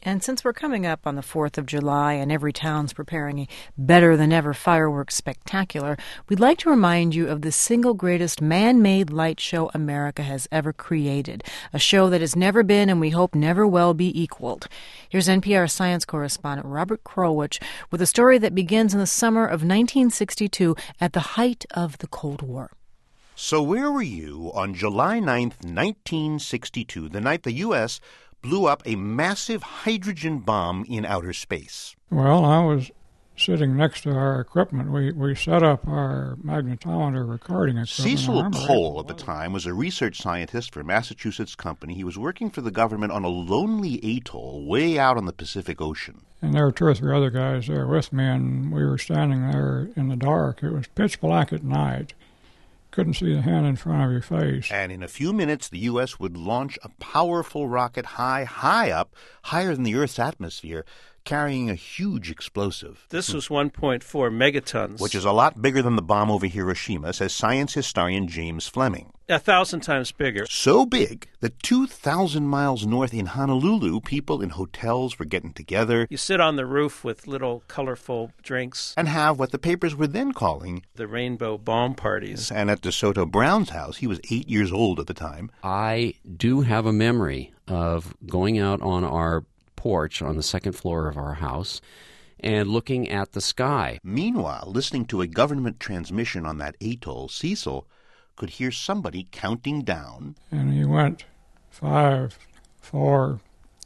And since we're coming up on the 4th of July and every town's preparing a better-than-ever fireworks spectacular, we'd like to remind you of the single greatest man-made light show America has ever created, a show that has never been and we hope never will be equaled. Here's NPR science correspondent Robert Krulwich with a story that begins in the summer of 1962 at the height of the Cold War. So where were you on July 9th, 1962, the night the U.S. blew up a massive hydrogen bomb in outer space? Well, I was sitting next to our equipment. We set up our magnetometer recording equipment. Cecil Cole at the time was a research scientist for a Massachusetts company. He was working for the government on a lonely atoll way out on the Pacific Ocean. And there were two or three other guys there with me, and we were standing there in the dark. It was pitch black at night. Couldn't see the hand in front of your face. And in a few minutes, the U.S. would launch a powerful rocket high up, higher than the Earth's atmosphere, carrying a huge explosive. This was 1.4 megatons. Which is a lot bigger than the bomb over Hiroshima, says science historian James Fleming. 1,000 times bigger. So big that 2,000 miles north in Honolulu, people in hotels were getting together. You sit on the roof with little colorful drinks. And have what the papers were then calling the rainbow bomb parties. And at DeSoto Brown's house, he was 8 years old at the time. I do have a memory of going out on our porch on the second floor of our house and looking at the sky. Meanwhile, listening to a government transmission on that atoll, Cecil could hear somebody counting down. And he went 5, 4,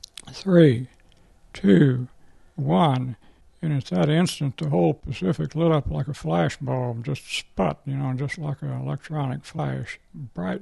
3, 2, 1. And at that instant, the whole Pacific lit up like a flash bulb, just sput, just like an electronic flash, bright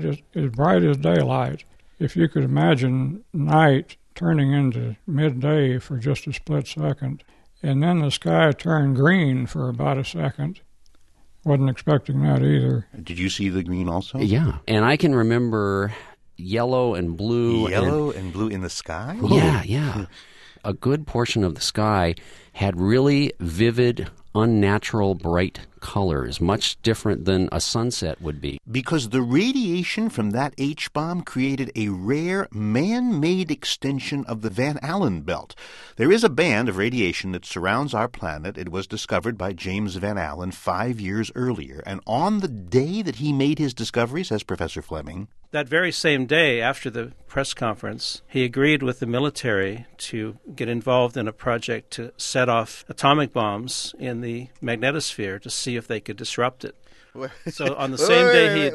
as daylight. If you could imagine night turning into midday for just a split second, and then the sky turned green for about a second. Wasn't expecting that either. Did you see the green also? Yeah, and I can remember yellow and blue. Yellow and blue in the sky? Yeah. A good portion of the sky had really vivid, unnatural, bright colors, much different than a sunset would be. Because the radiation from that H-bomb created a rare man-made extension of the Van Allen belt. There is a band of radiation that surrounds our planet. It was discovered by James Van Allen 5 years earlier. And on the day that he made his discovery, says Professor Fleming, that very same day after the press conference, he agreed with the military to get involved in a project to set off atomic bombs in the magnetosphere to see if they could disrupt it. So on the same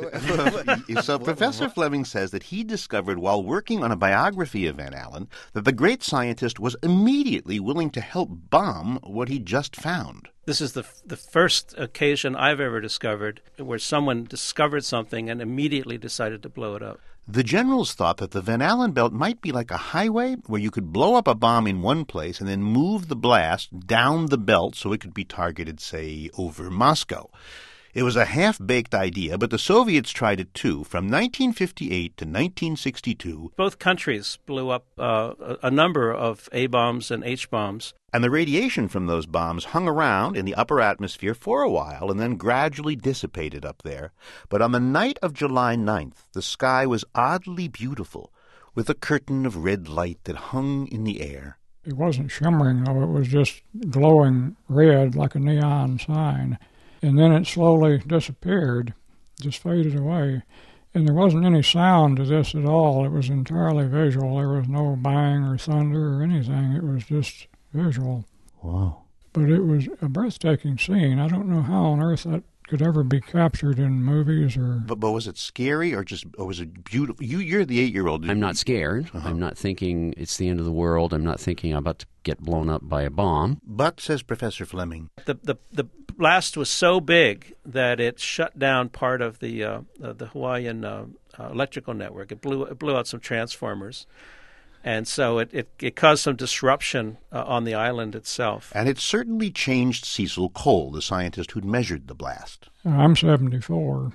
day So Professor Fleming says that he discovered while working on a biography of Van Allen that the great scientist was immediately willing to help bomb what he just found. This is the first occasion I've ever discovered where someone discovered something and immediately decided to blow it up. The generals thought that the Van Allen belt might be like a highway where you could blow up a bomb in one place and then move the blast down the belt so it could be targeted, say, over Moscow. It was a half-baked idea, but the Soviets tried it too. From 1958 to 1962, both countries blew up a number of A-bombs and H-bombs. And the radiation from those bombs hung around in the upper atmosphere for a while and then gradually dissipated up there. But on the night of July 9th, the sky was oddly beautiful, with a curtain of red light that hung in the air. It wasn't shimmering, though. It was just glowing red like a neon sign. And then it slowly disappeared, just faded away. And there wasn't any sound to this at all. It was entirely visual. There was no bang or thunder or anything. It was just visual. Wow. But it was a breathtaking scene. I don't know how on earth that could ever be captured in movies or... But was it scary or was it beautiful? You're the 8-year-old. I'm not scared. Uh-huh. I'm not thinking it's the end of the world. I'm not thinking I'm about to get blown up by a bomb. But, says Professor Fleming, the blast was so big that it shut down part of the Hawaiian electrical network. It blew out some transformers. And so it caused some disruption on the island itself. And it certainly changed Cecil Cole, the scientist who'd measured the blast. I'm 74,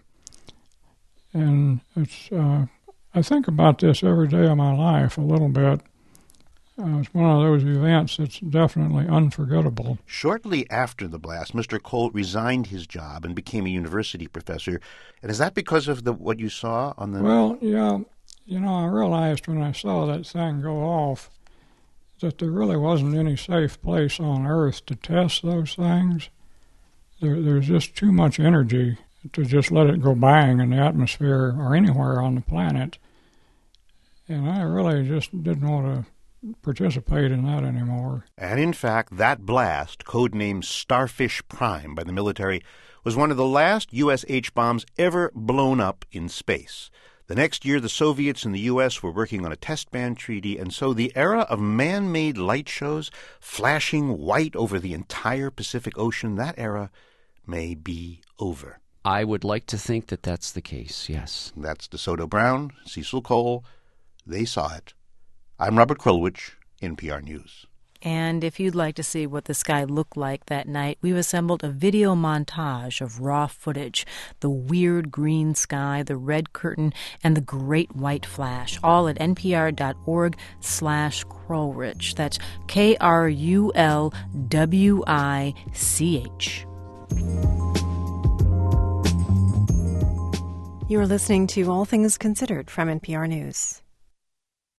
and it's I think about this every day of my life a little bit. It's one of those events that's definitely unforgettable. Shortly after the blast, Mr. Cole resigned his job and became a university professor. And is that because of what you saw on the... Well, yeah. I realized when I saw that thing go off that there really wasn't any safe place on Earth to test those things. There's just too much energy to just let it go bang in the atmosphere or anywhere on the planet. And I really just didn't want to participate in that anymore. And in fact, that blast, codenamed Starfish Prime by the military, was one of the last U.S. H-bombs ever blown up in space. The next year, the Soviets and the U.S. were working on a test ban treaty, and so the era of man-made light shows flashing white over the entire Pacific Ocean, that era may be over. I would like to think that that's the case, yes. That's DeSoto Brown, Cecil Cole. They saw it. I'm Robert Krulwich, NPR News. And if you'd like to see what the sky looked like that night, we've assembled a video montage of raw footage, the weird green sky, the red curtain, and the great white flash, all at npr.org/Krulwich. That's KRULWICH. You're listening to All Things Considered from NPR News.